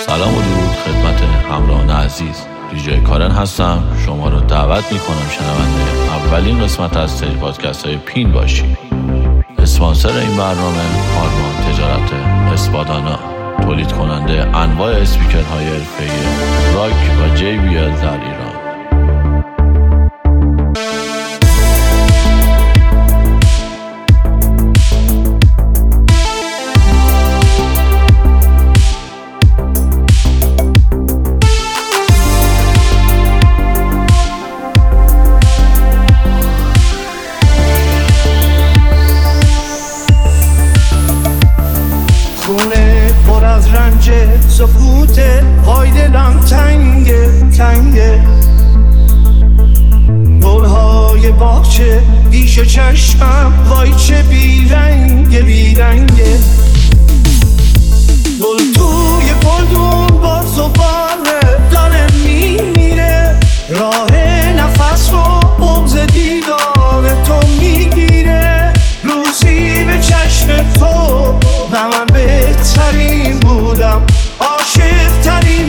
سلام و درود خدمت همراهان عزیز. دیجی کارن هستم. شما رو دعوت میکنم شنونده اولین قسمت از سری پادکست های پین باشید. اسپانسر این برنامه آرمان تجارت اسپادانا، تولید کننده انواع اسپیکرهای حرفه‌ای راک و JBL در ایران. سکوته پای دلم تنگه گلهای باغچه پیش چشمم وای چه بیرنگه گل توی گلدون با زباله داره میمیره، راه نفس رو بغض دیدار تو میگیره. روزی به چشم تو و من بهترین بودم، عاشق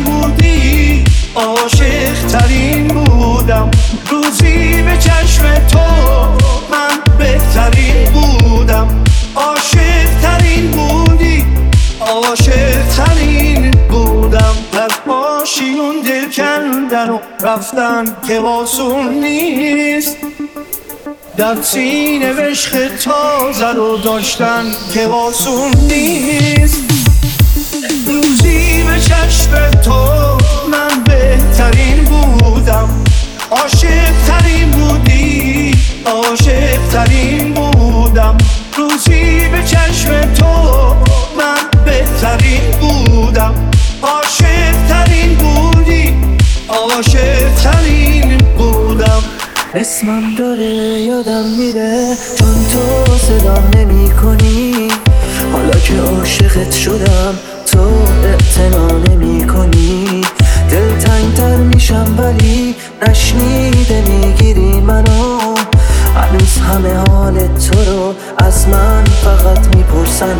ترین بودم. روزی به چشم تو من بهترین بودم، عاشق ترین بودم. از ماشیون دل کندن و رفتن که آسون نیست، در سینه عشق تازه رو داشتن که آسون نیست. روزی به چشم تو من بهترین بودم، عاشق ترین بودم. روزی به چشم تو من بهترین بودم، عاشق ترین بودم. اسمم داره یادم میره چون تو صدام نمی کنی، حالا که عاشقت شدم تو اعتنا نمی کنی. دلتنگ‌تر میشم ولی نشنیده میگیری منو، هنوز همه حال تو رو از من فقط میپرسن.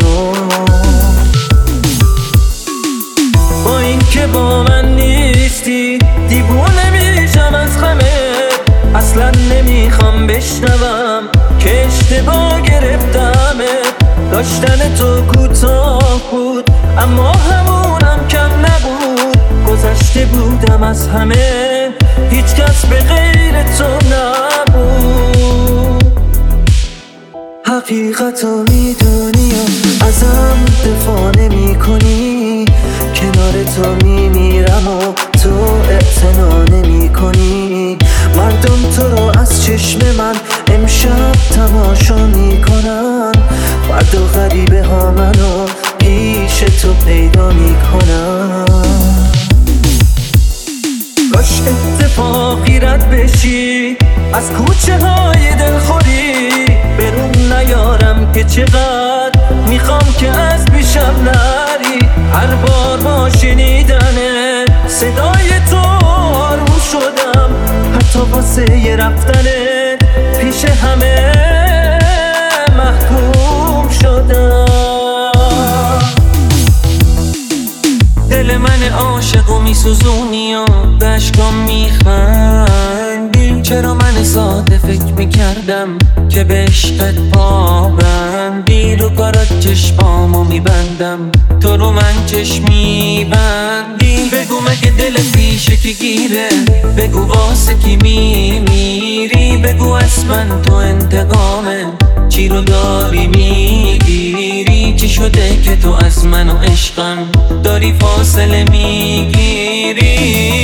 با این که با من نیستی دیوونه میشم از غمه، اصلا نمیخوام بشنوم که اشتباه گرفتمت. داشتن تو کوتاه بود اما همونم کم نبود، گذشته بودم از همه، هیچ کس به غیر تو نبود. حقیقتو میدونی و ازم دفاع نمی کنی، کنار تو میمیرم و تو اعتنا نمی کنی. مردم تو رو از چشم من امشب تماشا میکنن، فردا غریبه ها منو پیش تو پیدا میکنن. باش اتفاقی رد بشی از کوچه های دلخوری، برون نیارم که چقدر میخوام که از پیشم نری. هر بار با شنیدن صدای تو آروم شدم، حتی واسه رفتنت پیش همه محکوم شدم. دل من عاشقو میسوزونی و به اشکام میخندی، چرا من ساده فکر میکردم که به عشقت پابندی. رو کارات چشمامو میبندم تو رو من چشم میبندی. بگو مگه دلت پیشه که گیره، بگو واسه کی میمیری. بگو از من تو انتقامه چی رو داری میگیری. چی شده که تو از من و عشقم داری فاصله میگیری.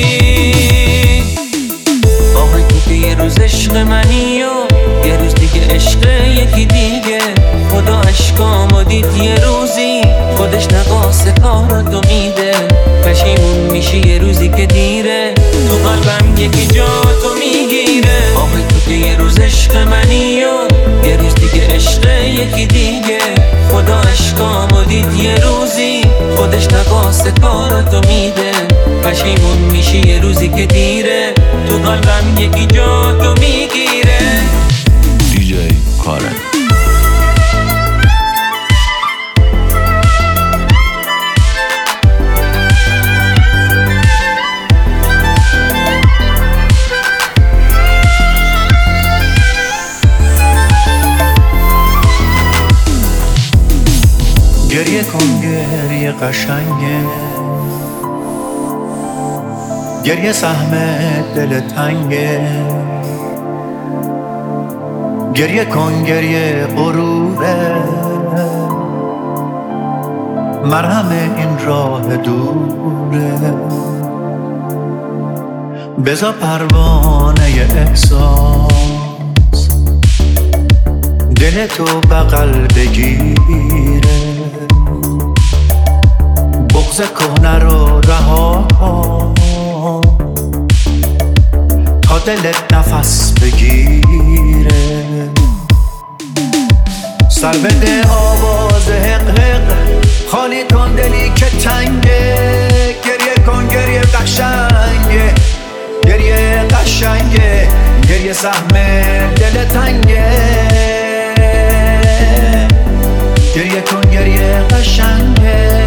آخه تو که یه روز عشق منی و یه روز دیگه عشق یکی دیگه. خدا عشقامو دید یه روزی خودش نقاس کاراتو میده. پشیمون میشی یه روزی که دیره، تو قلبم یکی جا تو میگیره. آخه تو که یه روز عشق منی و یه روز دیگه عشق یکی دیگه. خدا عشقامو دید یه روزی خودش نقاس کاراتو میده. پشیمون میشی یه روزی که دیره، تو قلبم یکی جا تو میگیره. دیجی کارن. گریه کن گریه قشنگه، گریه سهم دل تنگه، گریه کن گریه غروره، مرهم این راه دوره. بذار پروانه احساس دل تو بغل بگیره، بغض کهنه رو رها تا دلت نفس بگیره. سر بده آواز حق حق، خالی کن دلی که تنگه، گریه کن گریه قشنگه، گریه قشنگه، گریه سهم دل تنگه، گریه کن گریه قشنگه.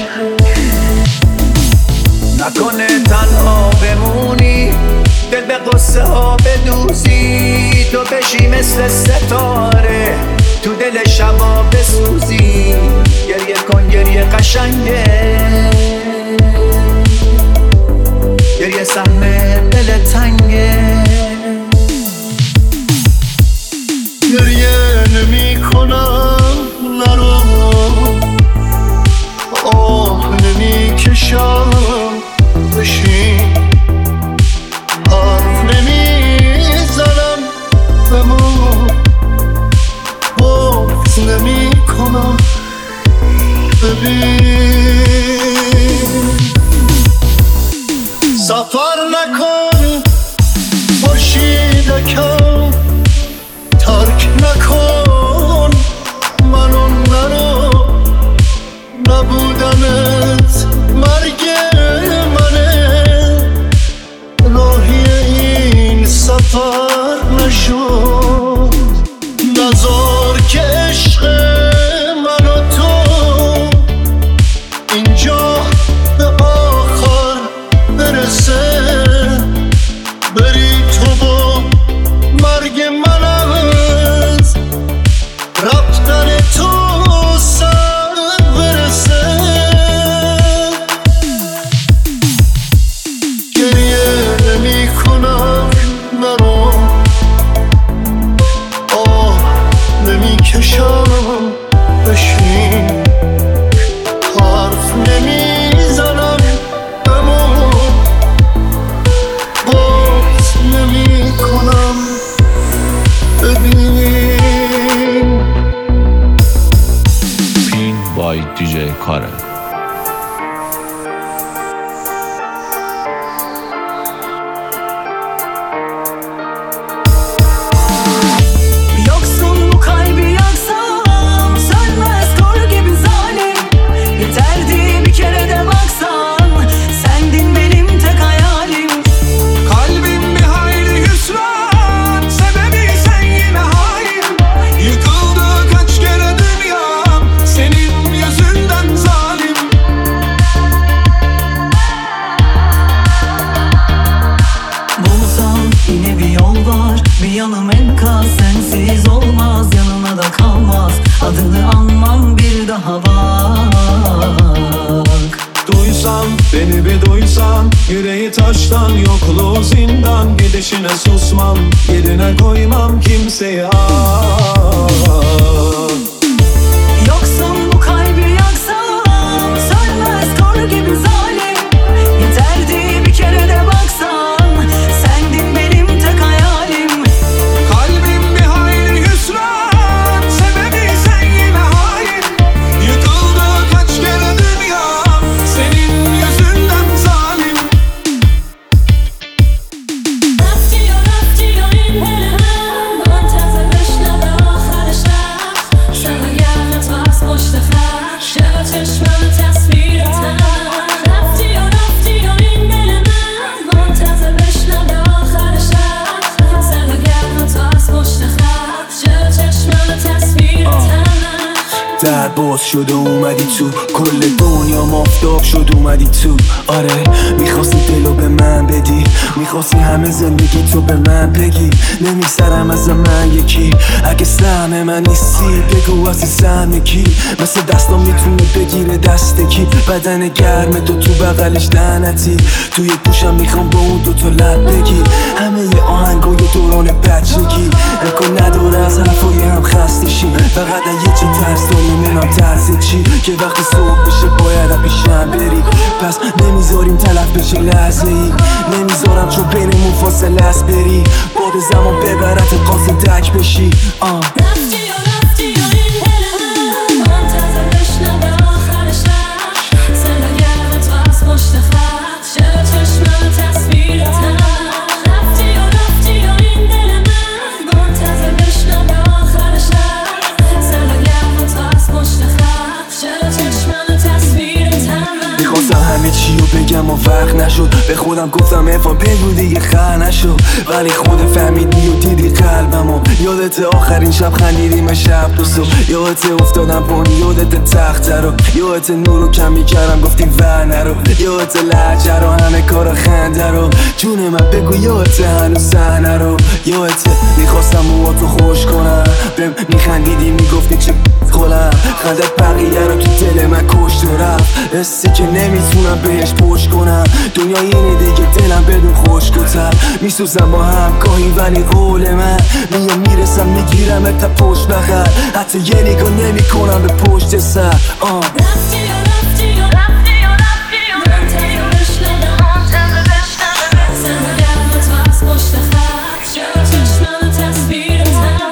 نکنه تنها بمونی، دل به قصه ها بدوزی، تو بشی مثل ستاره تو دل شبا بسوزی، گریه کن گریه قشنگه، گریه سهم دل تنگه. گریه نمی کنم نرو، آه نمی کشم بشین، حرف نمی زنم بمون، بغض نمی کنم ببین. سفر نکن خورشیدکم، ترک نکن منو نرو، نبودنت مرگ منه، راهی این سفر نشد، نذار که عشق من و تو اینجا به آخر برسه، بری تو با مرگ من از رفتن تو سر برسه. گریه نمی کنم نرو، آه نمی کشم بشین، حرف نمی زنم بمون، بغض نمی کنم ببین. پین بای دیجی کارن. Yoksun bu kalbi yaksam, sönmez kor gibi zalim. Yeterdi bir kere de baksan, sendin benim tek hayalim. Kalbim bir hayli hüsran, sebebi sen yine hain. Yıkıldı kaç kere dünyam, senin yüzünden zalim. Bulsam yine bir yol var, bir yanım enkaz, sensiz olmaz, yanına da kalmaz. Adını anmam bir daha bak. Duysan, beni bir duysan, yüreği taştan, yokluğu zindan, gidişine susmam, yerine koymam kimseyi Yoksun bu kalbi yaksam, sönmez kor gibi zalim. Yeterdi bir kere de baksan, sendin benim tek hayalim. Kalbim bir hayli hüsran, sebebi sen yine hain. Yıkıldı kaç kere dünyam, senin yüzünden zalim. رفتی و رفتی و این دل من منتظر بشنوه آخر شب، شب گرم تو از پشت خط، شب چشمم تصویرتم. رفتی و رفتی و این دل من منتظر بشنوه آخر شب، شب گرم تو از پشت خط، شب چشمم تصویرتم. در باز شد و اومدی تو، کل دنیا مافتاب شد اومدی تو. آره میخواستی دلو به من بدی، میخواستی همه زندگی تو به من بگی. نمیگذرم از من یکی، اگه سهم من نیستی بگو عزیزم یکی. مثل دستم میتونه بگیره دست کی، بدن گرم تو بغلش لعنتی. توی گوشم میخوام با اون دوتا لب بگی، همه ی آهنگای دوران بچگی. امکان نداره از حرفای هم خسته شی، فقط یه چی ترس داری منم ترس چی، که وقتی صبح بشه باید پیشم بری. پس نمیذاریم تلف بشه لحظه ای، نمیذارم چون بینمون فاصله است بری. باد زمان ببرت قاصد دک بشی. رفتی و این دل من منتظر بشنوه آخر شب. صدا گرم تو از پشت خط، چرا چشمم تصویرتم. رفتی و این دل من منتظر بشنوه آخر شب. صدا گرم تو از پشت خط، چرا چشمم تصویرتم. میخواستم همه چی رو بگم و وقت نشد، به خودم گفتم افان بگو دیگه خر نشد. ولی خود فهمیدی و دیدی قلبمو. یادت آخرین شب خندیدیم شب دو صبح، یادت افتادم پانی، یادت تخت رو، یادت نور رو کم میکردم گفتی ور نرو، یادت لحجه رو همه کارا خنده رو. جون من بگو یادت هنوز صحنه رو، یادت میخواستم موهاتو خوش کنم، بهم میخندیدی میگفتی چه خولم. خندت بقیه رو تو دل من کشت و رفت، حسی که نمیتونم بهش پشت کنم. دنیا اینه دیگه دلم بدون خشک‌تر، میسوزم با هم گاهی ولی قول من میام میرسم میگیرم تا پشت بغل، حتی یه نگاه نمی کنم به پشت سر. رفتی و منتظر بشنوه صدا گرم تو از پشت خط، چرا چشمم تصویرتم.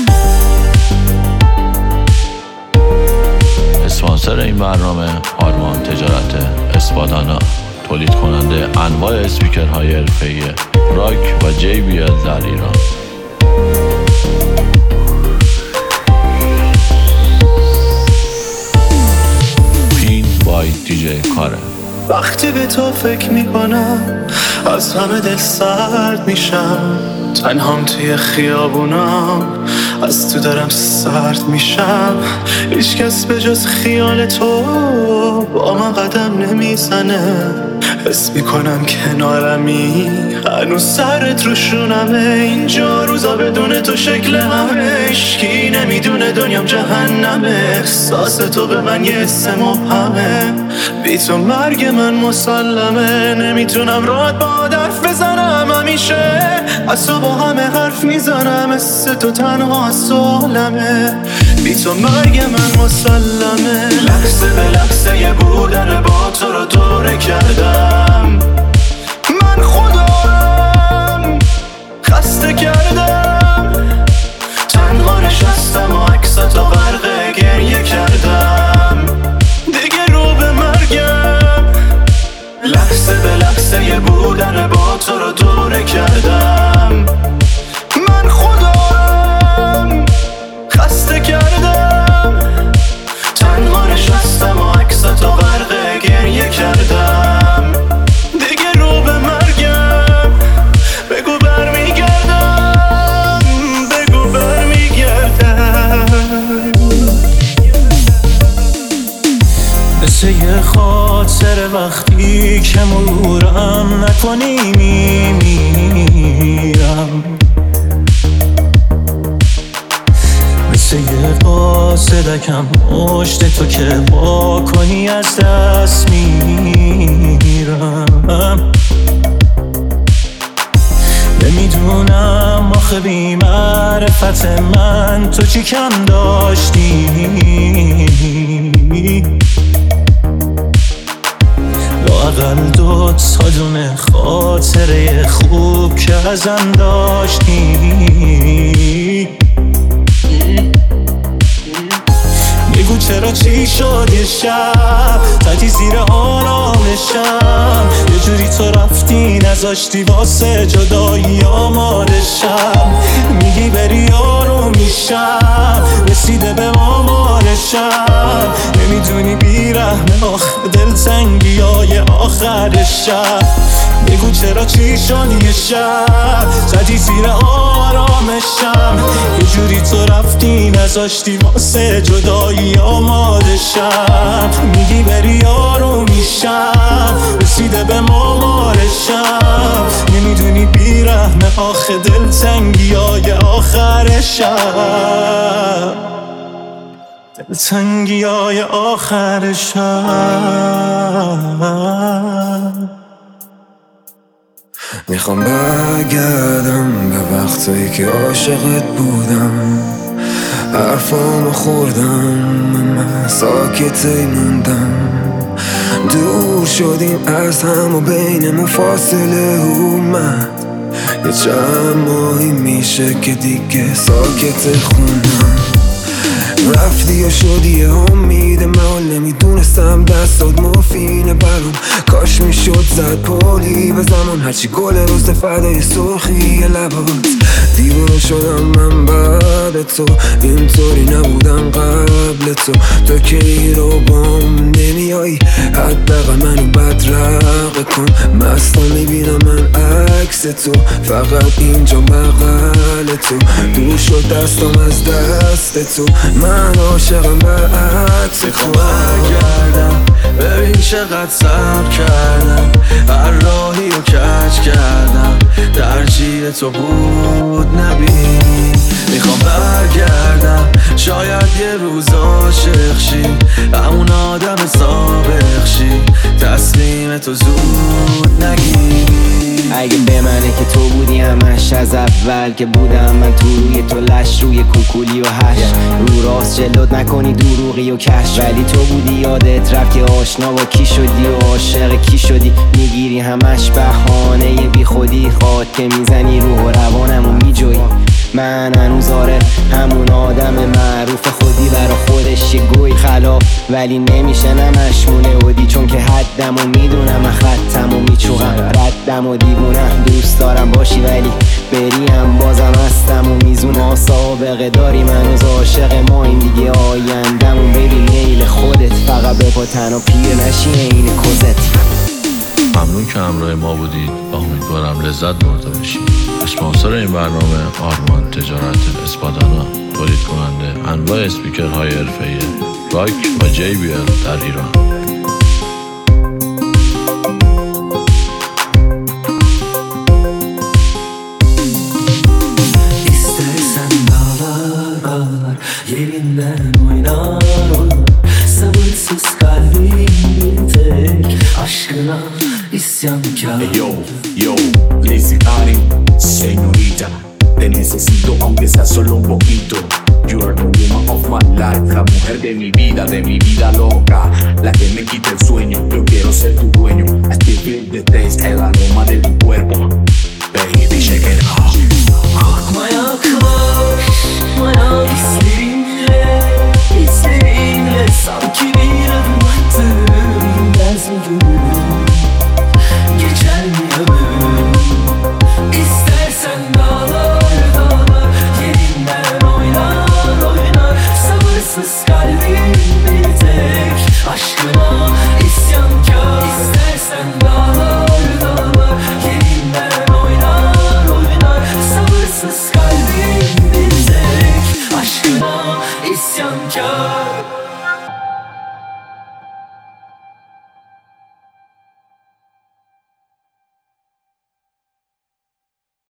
اسپانسر این برنامه آرمان تجارت اسپادانا، تولید کننده انواع اسپیکرهای حرفه‌ای راک و JBL در ایران. پین بای دیجی کارن. وقتی به تو فکر میکنم از همه دل سرد میشم، تنهام توی خیابونام از تو دارم سرد میشم. هیچ کس به جز خیال تو با من قدم نمیزنه، حس میکنم کنارمی هنوز سرت روشونمه. اینجا روزا بدون تو شکل همه، اشکی نمیدونه دنیام جهنمه. احساس تو به من یه حس مبهمه، بی تو مرگ من مسلمه. نمیتونم راحت با حرف بزنم، همیشه از تو با همه حرف میزنم. حس تو تنها سالمه، بی تو مرگ من مسلمه. لحظه به لحظه یه بودن با تو رو دوره کردم، من خودم خسته کردم. تنها نشستم و عکستو غرق گریه کردم، دیگه رو به مرگم. لحظه به لحظه یه بودن با تو رو دوره کردم، من خودم خسته کردم. تنها نشستم و عکستو غرق گریه کردم، دیگه رو به مرگم. بگو برمیگردم، بگو برمیگردم. مثل یه خاطر وقتی که مرورم نکنی میمیرم، مثل یه قاصدکم مشت تو که با کنی از دست میرم. نمیدونم آخه بی معرفت من تو چی کم داشتی، لااقل دو تا دونه خاطره خوب که ازم داشتی. بگو چرا چی شد یه شب تکی زیر آرامشم، یه جوری تو رفتی نذاشتی واسه جدایی آمادشم. میگی بری آروم میشم، رسیده به آمارشم. نمیدونی بیرحمه آخه دلتنگی های آخر شب. بگو چرا چی شدی شب زدی زیر آرامشم یه جوری تو رفتی نذاشتی واسه جدایی آماده شم میگی بری آروم میشم رسیده به مامارشم نمیدونی بیرحمه آخه دلتنگی های آخر شب دلتنگی های آخر شب میخوام برگردم به وقتایی که عاشقت بودم حرفامو خوردم من ساکتی موندم دور شدیم از هم و بینمون فاصله اومد یه چند ماهی میشه که دیگه ساکت خوندم رفتی و شدی امید من نمیدونستم دستات مفینه برام کاش میشد زد پولی به زمان هرچی گل روز فدای سرخی لبات دیوونه شدم من بعد تو اینطوری نبودم قبل تو که رو بام نمیایی حداقل منو بدرقه کن مستا میبینم من عکس تو فقط اینجا بغل تو دور شد دستم از دست تو من عاشقم به عکس تو برگردم ببین چقدر صبر کردم هر راهی رو کج کردم ترجیح تو بود نبینی میخوام برگردم شاید یه روز عاشق شی همون آدم سابق شی تسلیم تو زود نگیری اگه به منه که تو بودی همش از اول که بودم من تو روی تو لش روی کوکولی و هش رو راست جلوت نکنی دروغی و کش ولی تو بودی یادت رفت که آشنا با کی شدی و عاشق کی شدی میگیری همش بهانه بی خودی خواد که میزنی روح و روانم و میجوی من هنوز آره همون آدم معروف خودی برا خودش یه گوی خلاف ولی نمیشه نمشمونه بودی چون که حدم و میدونم من خطم و میچوغم ردم و دیوونم دوست دارم باشی ولی بریم بازم هستم و میزون ما سابقه داریم هنوز عاشق ما این دیگه آیندمون ببین میل خودت فقط به پا تن پیر نشی این کزت ممنون که همراه ما بودید و امیدوارم لذت برده باشید. اسپانسر این برنامه آرمان تجارت اسپادانا تولید کننده انواع اسپیکرهای حرفه‌ای راک و JBL در ایران. İstersen dağlar yerinden oynar sabırsız kalbim bir tek aşkına isyankar. Yo, Lazy Ari, señorita, te necesito aunque sea solo un poquito. You are the woman of my life, la mujer de mi vida loca, la que me quita el sueño. Yo quiero ser tu dueño. I still feel the taste, el aroma de tu cuerpo. Baby, shake it off. Korkma yaklaşmaya hislerinle sanki bir adım attım. Bilmez mi gönlüm geçer mi ömrüm? İstersen dağlar yerinden oynar sabırsız kal.